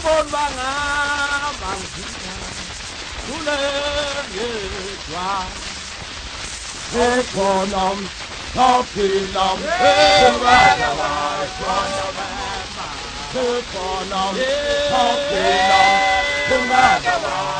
bon banga bangita tule yedwa ekonom topinom ekongalawa ekonom topinom ekongalawa